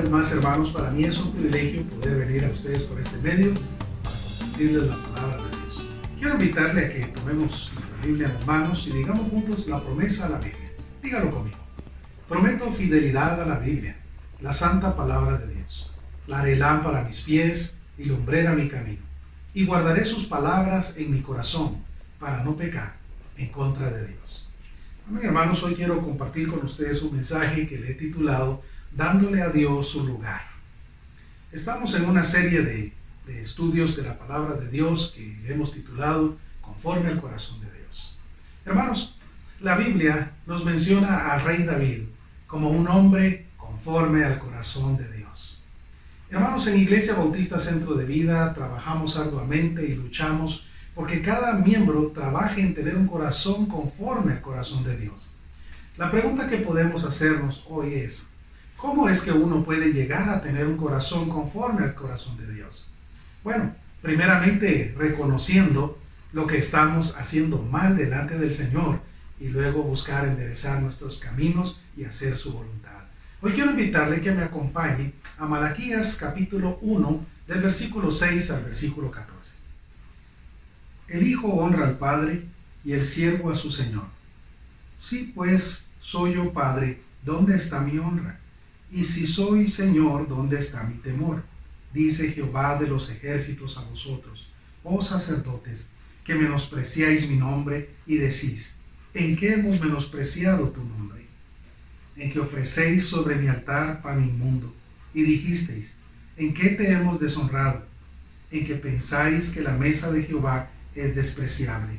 vez más, hermanos, para mí es un privilegio poder venir a ustedes por este medio para compartirles la palabra de Dios. Quiero invitarle a que tomemos nuestra Biblia en las manos y digamos juntos la promesa a la Biblia. Dígalo conmigo. Prometo fidelidad a la Biblia, la santa palabra de Dios. La haré lámpara a mis pies y lumbrera a mi camino. Y guardaré sus palabras en mi corazón para no pecar en contra de Dios. Amén, hermanos, hoy quiero compartir con ustedes un mensaje que le he titulado Dándole a Dios su lugar. Estamos en una serie de estudios de la palabra de Dios que hemos titulado Conforme al corazón de Dios. Hermanos, la Biblia nos menciona al rey David como un hombre conforme al corazón de Dios. Hermanos, en Iglesia Bautista Centro de Vida trabajamos arduamente y luchamos porque cada miembro trabaje en tener un corazón conforme al corazón de Dios. La pregunta que podemos hacernos hoy es, ¿cómo es que uno puede llegar a tener un corazón conforme al corazón de Dios? Bueno, primeramente reconociendo lo que estamos haciendo mal delante del Señor y luego buscar enderezar nuestros caminos y hacer su voluntad. Hoy quiero invitarle que me acompañe a Malaquías capítulo 1 del versículo 6 al versículo 14. El Hijo honra al Padre y el siervo a su Señor. Si pues soy yo Padre, ¿dónde está mi honra? Y si soy Señor, ¿dónde está mi temor? Dice Jehová de los ejércitos a vosotros, oh sacerdotes, que menospreciáis mi nombre y decís, ¿en qué hemos menospreciado tu nombre? En que ofrecéis sobre mi altar pan inmundo, y dijisteis, ¿en qué te hemos deshonrado? En que pensáis que la mesa de Jehová es despreciable.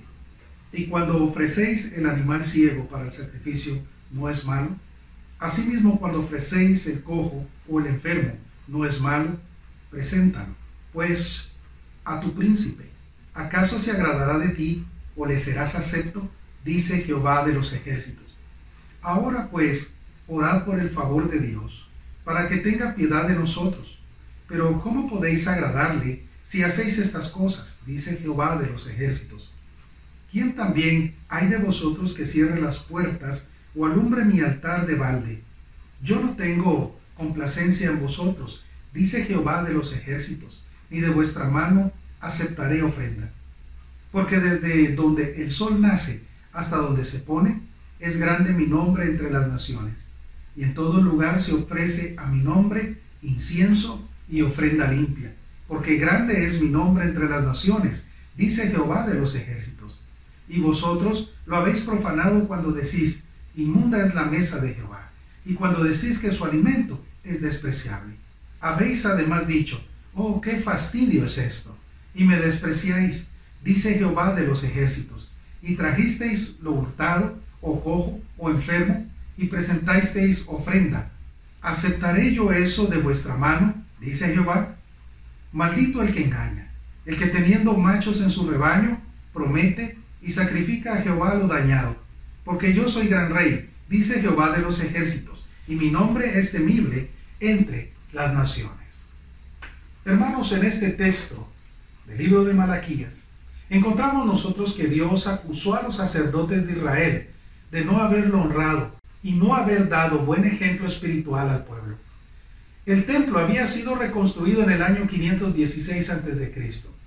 Y cuando ofrecéis el animal ciego para el sacrificio, ¿no es malo? Asimismo, cuando ofrecéis el cojo o el enfermo, ¿no es malo? Preséntalo, pues, a tu príncipe. ¿Acaso se agradará de ti o le serás acepto? Dice Jehová de los ejércitos. Ahora pues, orad por el favor de Dios, para que tenga piedad de nosotros. Pero ¿cómo podéis agradarle si hacéis estas cosas? Dice Jehová de los ejércitos. ¿Quién también hay de vosotros que cierre las puertas o alumbre mi altar de balde? Yo no tengo complacencia en vosotros, dice Jehová de los ejércitos, ni de vuestra mano aceptaré ofrenda. Porque desde donde el sol nace hasta donde se pone, es grande mi nombre entre las naciones. Y en todo lugar se ofrece a mi nombre incienso y ofrenda limpia. Porque grande es mi nombre entre las naciones, dice Jehová de los ejércitos. Y vosotros lo habéis profanado cuando decís, inmunda es la mesa de Jehová, y cuando decís que su alimento es despreciable. Habéis además dicho, oh, qué fastidio es esto, y me despreciáis, dice Jehová de los ejércitos, y trajisteis lo hurtado, o cojo, o enfermo, y presentasteis ofrenda. ¿Aceptaré yo eso de vuestra mano? Dice Jehová. Maldito el que engaña, el que teniendo machos en su rebaño, promete y sacrifica a Jehová lo dañado. Porque yo soy gran rey, dice Jehová de los ejércitos, y mi nombre es temible entre las naciones. Hermanos, en este texto del libro de Malaquías, encontramos nosotros que Dios acusó a los sacerdotes de Israel de no haberlo honrado y no haber dado buen ejemplo espiritual al pueblo. El templo había sido reconstruido en el año 516 a.C.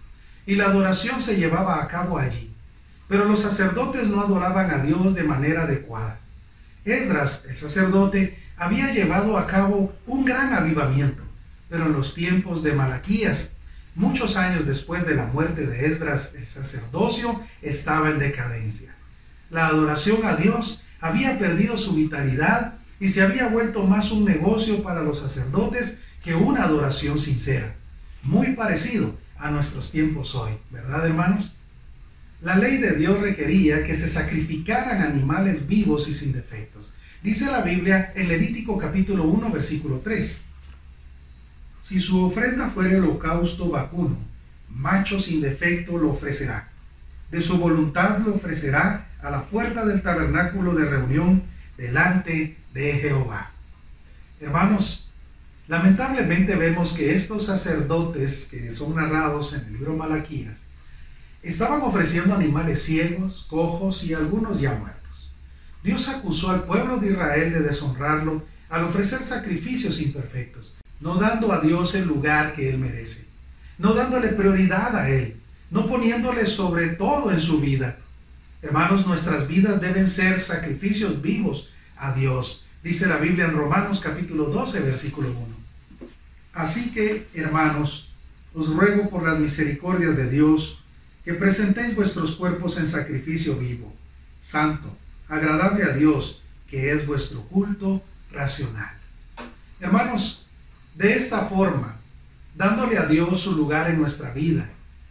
y la adoración se llevaba a cabo allí, pero los sacerdotes no adoraban a Dios de manera adecuada. Esdras, el sacerdote, había llevado a cabo un gran avivamiento, pero en los tiempos de Malaquías, muchos años después de la muerte de Esdras, el sacerdocio estaba en decadencia. La adoración a Dios había perdido su vitalidad y se había vuelto más un negocio para los sacerdotes que una adoración sincera. Muy parecido a nuestros tiempos hoy, ¿verdad, hermanos? La ley de Dios requería que se sacrificaran animales vivos y sin defectos. Dice la Biblia en Levítico capítulo 1, versículo 3. Si su ofrenda fuere holocausto vacuno, macho sin defecto lo ofrecerá. De su voluntad lo ofrecerá a la puerta del tabernáculo de reunión delante de Jehová. Hermanos, lamentablemente vemos que estos sacerdotes que son narrados en el libro Malaquías estaban ofreciendo animales ciegos, cojos y algunos ya muertos. Dios acusó al pueblo de Israel de deshonrarlo al ofrecer sacrificios imperfectos. no dando a Dios el lugar que Él merece, no dándole prioridad a Él, no poniéndole sobre todo en su vida. Hermanos, nuestras vidas deben ser sacrificios vivos a Dios. Dice la Biblia en Romanos capítulo 12, versículo 1. Así que, hermanos, os ruego por las misericordias de Dios que presentéis vuestros cuerpos en sacrificio vivo, santo, agradable a Dios, que es vuestro culto racional. Hermanos, de esta forma, dándole a Dios su lugar en nuestra vida,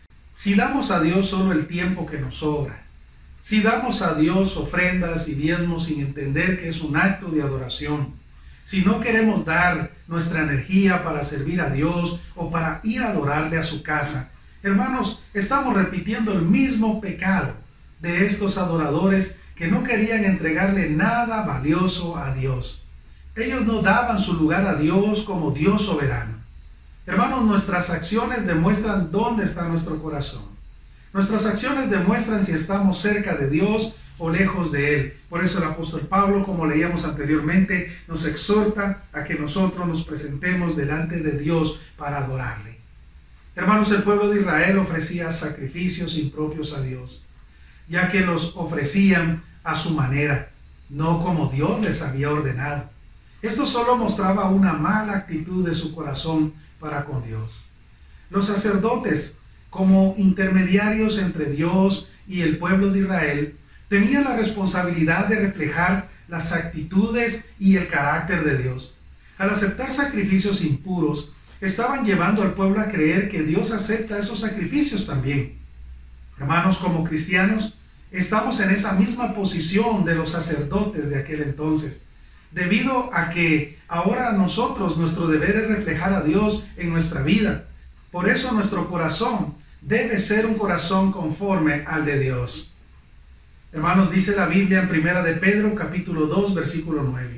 si damos a Dios solo el tiempo que nos sobra, si damos a Dios ofrendas y diezmos sin entender que es un acto de adoración, si no queremos dar nuestra energía para servir a Dios o para ir a adorarle a su casa, hermanos, estamos repitiendo el mismo pecado de estos adoradores que no querían entregarle nada valioso a Dios. Ellos no daban su lugar a Dios como Dios soberano. Hermanos, nuestras acciones demuestran dónde está nuestro corazón. Nuestras acciones demuestran si estamos cerca de Dios o lejos de Él. Por eso el apóstol Pablo, como leíamos anteriormente, nos exhorta a que nosotros nos presentemos delante de Dios para adorarle. Hermanos, el pueblo de Israel ofrecía sacrificios impropios a Dios, ya que los ofrecían a su manera, no como Dios les había ordenado. Esto solo mostraba una mala actitud de su corazón para con Dios. Los sacerdotes, como intermediarios entre Dios y el pueblo de Israel, tenían la responsabilidad de reflejar las actitudes y el carácter de Dios. Al aceptar sacrificios impuros, estaban llevando al pueblo a creer que Dios acepta esos sacrificios también. Hermanos, como cristianos, estamos en esa misma posición de los sacerdotes de aquel entonces, debido a que ahora nosotros, nuestro deber es reflejar a Dios en nuestra vida. Por eso nuestro corazón debe ser un corazón conforme al de Dios. Hermanos, dice la Biblia en 1 de Pedro, capítulo 2, versículo 9.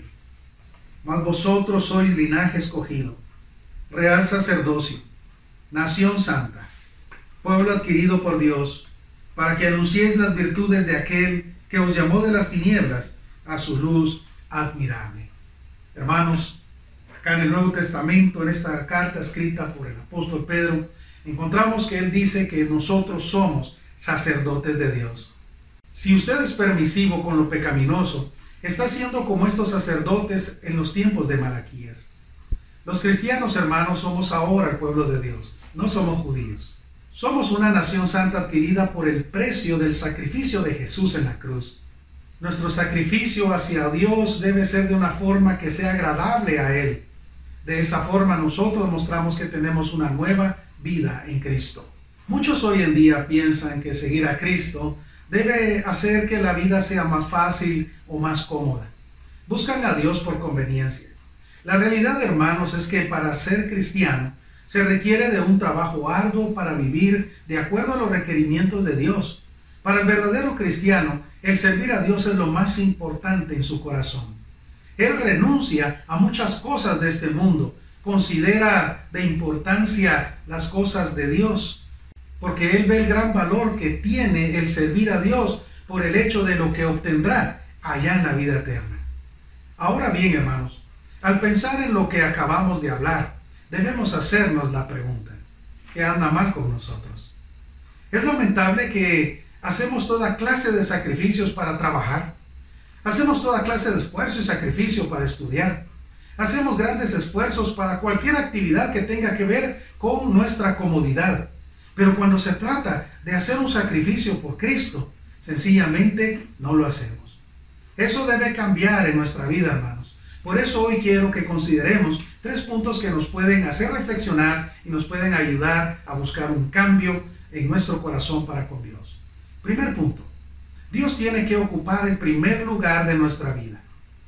Mas vosotros sois linaje escogido, real sacerdocio, nación santa, pueblo adquirido por Dios, para que anunciéis las virtudes de aquel que os llamó de las tinieblas a su luz admirable. Hermanos, acá en el Nuevo Testamento, en esta carta escrita por el apóstol Pedro, encontramos que él dice que nosotros somos sacerdotes de Dios. Si usted es permisivo con lo pecaminoso, está siendo como estos sacerdotes en los tiempos de Malaquías. Los cristianos, hermanos, somos ahora el pueblo de Dios, no somos judíos. Somos una nación santa adquirida por el precio del sacrificio de Jesús en la cruz. Nuestro sacrificio hacia Dios debe ser de una forma que sea agradable a Él. De esa forma nosotros mostramos que tenemos una nueva vida en Cristo. Muchos hoy en día piensan que seguir a Cristo debe hacer que la vida sea más fácil o más cómoda. Buscan a Dios por conveniencia. La realidad, hermanos, es que para ser cristiano se requiere de un trabajo arduo para vivir de acuerdo a los requerimientos de Dios. Para el verdadero cristiano, el servir a Dios es lo más importante en su corazón. Él renuncia a muchas cosas de este mundo, considera de importancia las cosas de Dios, porque él ve el gran valor que tiene el servir a Dios por el hecho de lo que obtendrá allá en la vida eterna. Ahora bien, hermanos, al pensar en lo que acabamos de hablar, debemos hacernos la pregunta: ¿qué anda mal con nosotros? Es lamentable que hacemos toda clase de sacrificios para trabajar. Hacemos toda clase de esfuerzo y sacrificio para estudiar. Hacemos grandes esfuerzos para cualquier actividad que tenga que ver con nuestra comodidad. Pero cuando se trata de hacer un sacrificio por Cristo, sencillamente no lo hacemos. Eso debe cambiar en nuestra vida, hermanos. Por eso hoy quiero que consideremos 3 puntos que nos pueden hacer reflexionar y nos pueden ayudar a buscar un cambio en nuestro corazón para con Dios. Primer punto: Dios tiene que ocupar el primer lugar de nuestra vida.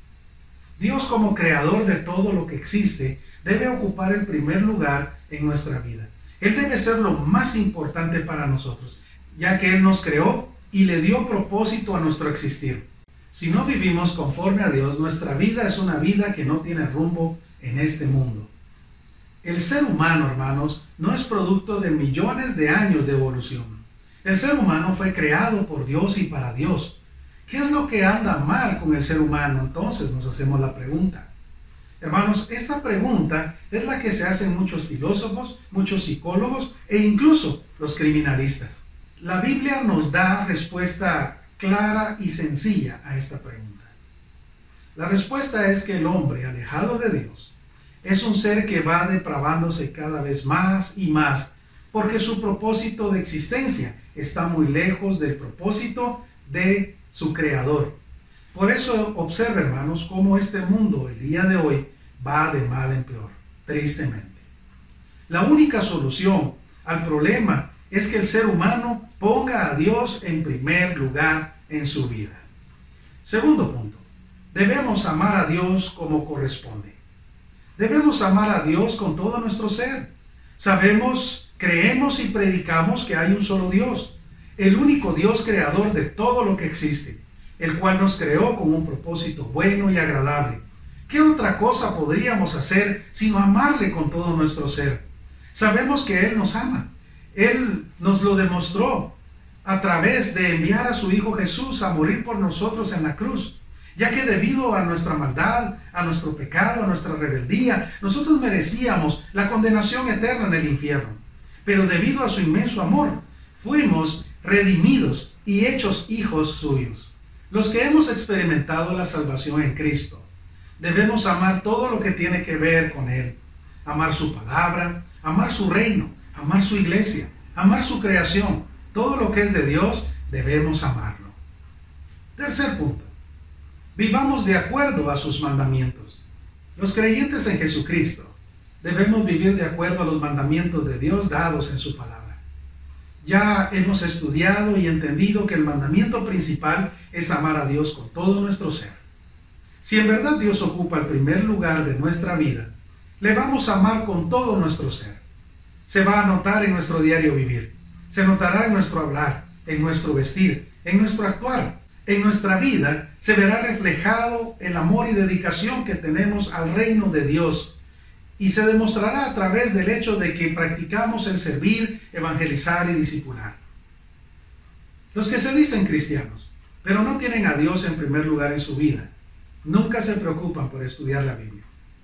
Dios, como creador de todo lo que existe, debe ocupar el primer lugar en nuestra vida. Él debe ser lo más importante para nosotros, ya que Él nos creó y le dio propósito a nuestro existir. Si no vivimos conforme a Dios, nuestra vida es una vida que no tiene rumbo en este mundo. El ser humano, hermanos, no es producto de millones de años de evolución. El ser humano fue creado por Dios y para Dios. ¿Qué es lo que anda mal con el ser humano? Entonces nos hacemos la pregunta. Hermanos, esta pregunta es la que se hacen muchos filósofos, muchos psicólogos e incluso los criminalistas. La Biblia nos da respuesta clara y sencilla a esta pregunta. La respuesta es que el hombre alejado de Dios es un ser que va depravándose cada vez más y más porque su propósito de existencia está muy lejos del propósito de su Creador. Por eso observa, hermanos, cómo este mundo el día de hoy va de mal en peor, tristemente. La única solución al problema es que el ser humano ponga a Dios en primer lugar en su vida. Segundo punto, debemos amar a Dios como corresponde. Debemos amar a Dios con todo nuestro ser. Sabemos, creemos y predicamos que hay un solo Dios, el único Dios creador de todo lo que existe, el cual nos creó con un propósito bueno y agradable. ¿Qué otra cosa podríamos hacer sino amarle con todo nuestro ser? Sabemos que Él nos ama. Él nos lo demostró a través de enviar a su Hijo Jesús a morir por nosotros en la cruz, ya que debido a nuestra maldad, a nuestro pecado, a nuestra rebeldía, nosotros merecíamos la condenación eterna en el infierno. Pero debido a su inmenso amor, fuimos redimidos y hechos hijos suyos. Los que hemos experimentado la salvación en Cristo, debemos amar todo lo que tiene que ver con Él. Amar su palabra, amar su reino, amar su iglesia, amar su creación. Todo lo que es de Dios, debemos amarlo. Tercer punto. Vivamos de acuerdo a sus mandamientos. Los creyentes en Jesucristo debemos vivir de acuerdo a los mandamientos de Dios dados en su palabra. Ya hemos estudiado y entendido que el mandamiento principal es amar a Dios con todo nuestro ser. Si en verdad Dios ocupa el primer lugar de nuestra vida, le vamos a amar con todo nuestro ser. Se va a notar en nuestro diario vivir. Se notará en nuestro hablar, en nuestro vestir, en nuestro actuar. En nuestra vida se verá reflejado el amor y dedicación que tenemos al reino de Dios. Y se demostrará a través del hecho de que practicamos el servir, evangelizar y discipular. Los que se dicen cristianos, pero no tienen a Dios en primer lugar en su vida, nunca se preocupan por estudiar la Biblia.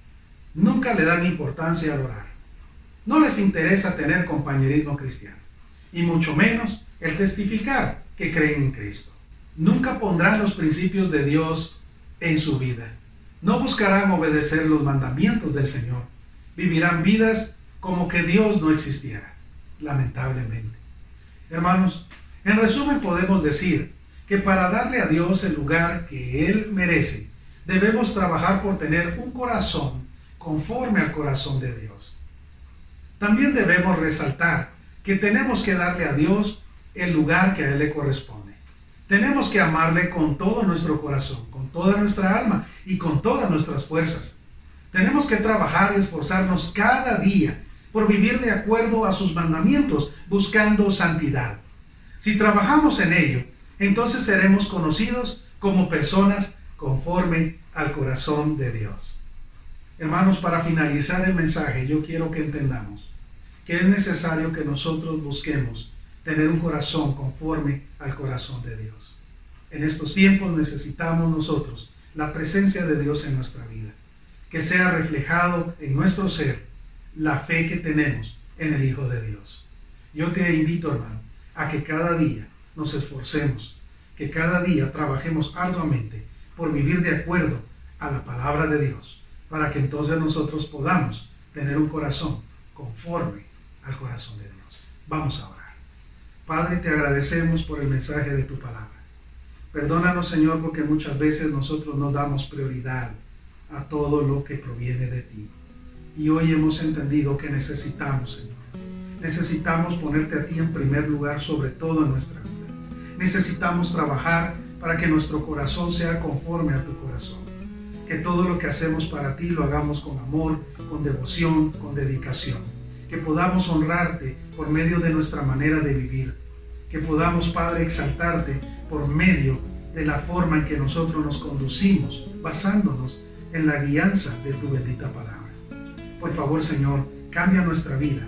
Nunca le dan importancia al orar. No les interesa tener compañerismo cristiano, y mucho menos el testificar que creen en Cristo. Nunca pondrán los principios de Dios en su vida. No buscarán obedecer los mandamientos del Señor. Vivirán vidas como que Dios no existiera, lamentablemente. Hermanos, en resumen podemos decir que para darle a Dios el lugar que Él merece, debemos trabajar por tener un corazón conforme al corazón de Dios. También debemos resaltar que tenemos que darle a Dios el lugar que a Él le corresponde. Tenemos que amarle con todo nuestro corazón, con toda nuestra alma y con todas nuestras fuerzas. Tenemos que trabajar y esforzarnos cada día por vivir de acuerdo a sus mandamientos, buscando santidad. Si trabajamos en ello, entonces seremos conocidos como personas conforme al corazón de Dios. Hermanos, para finalizar el mensaje, yo quiero que entendamos que es necesario que nosotros busquemos tener un corazón conforme al corazón de Dios. En estos tiempos necesitamos nosotros la presencia de Dios en nuestra vida, que sea reflejado en nuestro ser la fe que tenemos en el Hijo de Dios. Yo te invito, hermano, a que cada día nos esforcemos, que cada día trabajemos arduamente por vivir de acuerdo a la palabra de Dios, para que entonces nosotros podamos tener un corazón conforme al corazón de Dios. Vamos a orar. Padre, te agradecemos por el mensaje de tu palabra. Perdónanos, Señor, porque muchas veces nosotros no damos prioridad a todo lo que proviene de ti. Y hoy hemos entendido que necesitamos, Señor. Necesitamos ponerte a ti en primer lugar sobre todo en nuestra vida. Necesitamos trabajar para que nuestro corazón sea conforme a tu corazón. Que todo lo que hacemos para ti lo hagamos con amor, con devoción, con dedicación. Que podamos honrarte por medio de nuestra manera de vivir. Que podamos, Padre, exaltarte por medio de la forma en que nosotros nos conducimos, basándonos en la guianza de tu bendita palabra. Por favor, Señor, cambia nuestra vida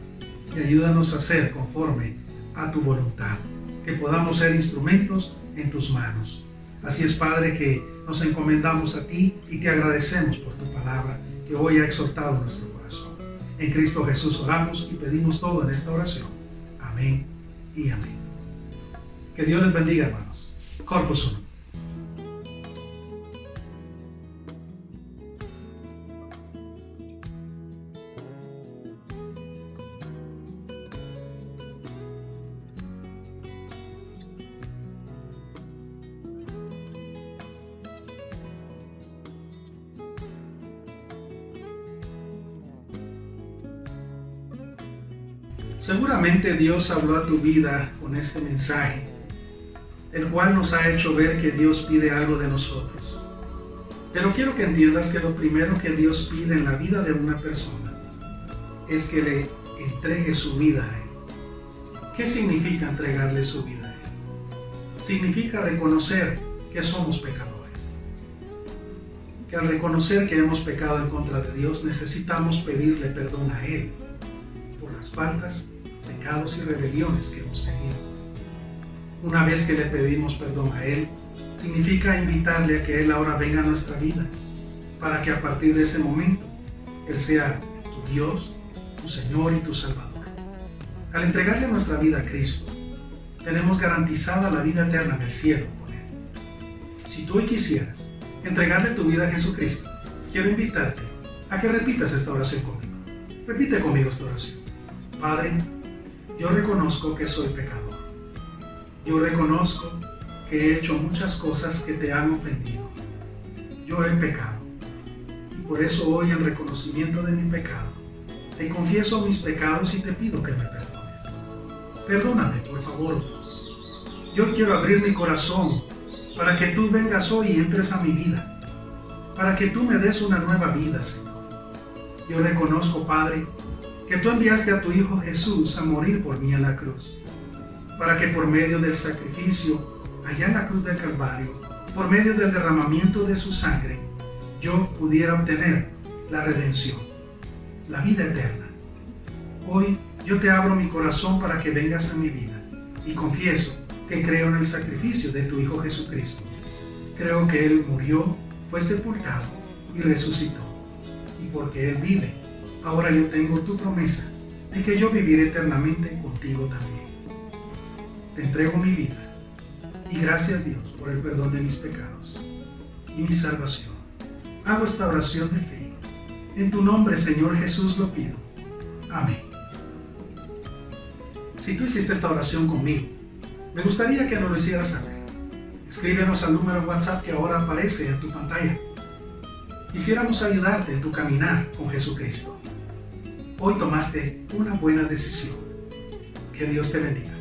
y ayúdanos a ser conforme a tu voluntad. Que podamos ser instrumentos en tus manos. Así es, Padre, que nos encomendamos a ti y te agradecemos por tu palabra que hoy ha exhortado nuestro corazón. En Cristo Jesús oramos y pedimos todo en esta oración. Amén y amén. Que Dios les bendiga, hermanos. Corpus Sum. Seguramente Dios habló a tu vida con este mensaje, el cual nos ha hecho ver que Dios pide algo de nosotros. Pero quiero que entiendas que lo primero que Dios pide en la vida de una persona es que le entregue su vida a Él. ¿Qué significa entregarle su vida a Él? Significa reconocer que somos pecadores. Que al reconocer que hemos pecado en contra de Dios, necesitamos pedirle perdón a Él por las faltas, pecados y rebeliones que hemos tenido. Una vez que le pedimos perdón a Él, significa invitarle a que Él ahora venga a nuestra vida, para que a partir de ese momento Él sea tu Dios, tu Señor y tu Salvador. Al entregarle nuestra vida a Cristo, tenemos garantizada la vida eterna en el cielo con Él. Si tú hoy quisieras entregarle tu vida a Jesucristo, quiero invitarte a que repitas esta oración conmigo. Repite conmigo esta oración. Padre, yo reconozco que soy pecador. Yo reconozco que he hecho muchas cosas que te han ofendido. Yo he pecado. Y por eso hoy, en reconocimiento de mi pecado, te confieso mis pecados y te pido que me perdones. Perdóname, por favor, Dios. Yo quiero abrir mi corazón para que tú vengas hoy y entres a mi vida, para que tú me des una nueva vida, Señor. Yo reconozco, Padre, que tú enviaste a tu Hijo Jesús a morir por mí en la cruz, para que por medio del sacrificio allá en la cruz del Calvario, por medio del derramamiento de su sangre, yo pudiera obtener la redención, la vida eterna. Hoy yo te abro mi corazón para que vengas a mi vida y confieso que creo en el sacrificio de tu Hijo Jesucristo. Creo que Él murió, fue sepultado y resucitó. Y porque Él vive, ahora yo tengo tu promesa de que yo viviré eternamente contigo también. Te entrego mi vida y gracias, Dios, por el perdón de mis pecados y mi salvación. Hago esta oración de fe. En tu nombre, Señor Jesús, lo pido. Amén. Si tú hiciste esta oración conmigo, me gustaría que nos lo hicieras saber. Escríbenos al número en WhatsApp que ahora aparece en tu pantalla. Quisiéramos ayudarte en tu caminar con Jesucristo. Hoy tomaste una buena decisión. Que Dios te bendiga.